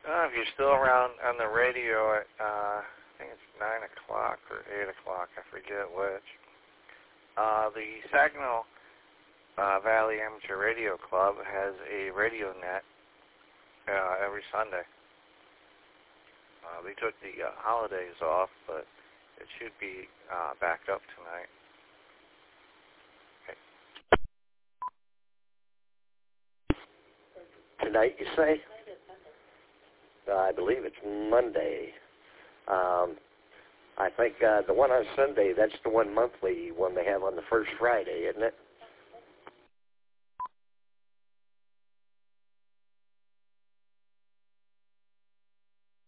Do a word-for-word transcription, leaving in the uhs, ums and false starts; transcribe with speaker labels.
Speaker 1: Uh, if you're still around on the radio at, uh, I think it's nine o'clock or eight o'clock, I forget which, uh, the Saginaw uh, Valley Amateur Radio Club has a radio net uh, every Sunday. Uh, they took the uh, holidays off, but it should be uh, back up tonight. Okay.
Speaker 2: Tonight, you say? Uh, I believe it's Monday. Um, I think uh, the one on Sunday, that's the one monthly one they have on the first Friday, isn't it?